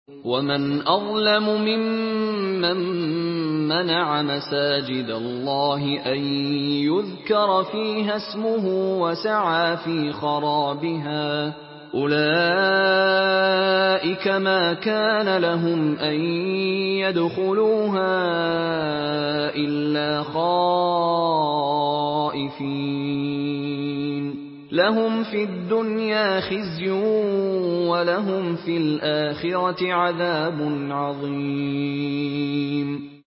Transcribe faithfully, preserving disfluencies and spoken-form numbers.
وَمَنْ أَظْلَمُ مِمَّن مَّنَعَ مَسَاجِدَ اللَّهِ أَن يُذْكَرَ فِيهَا اسْمُهُ وَسَعَىٰ فِي خَرَابِهَا ۚ أُولَٰئِكَ مَا كَانَ لَهُمْ أَن يَدْخُلُوهَا إِلَّا خَائِفِينَ لَهُمْ فِي الدُّنْيَا خِزْيٌ وَلَهُمْ فِي الْآخِرَةِ عَذَابٌ عَظِيمٌ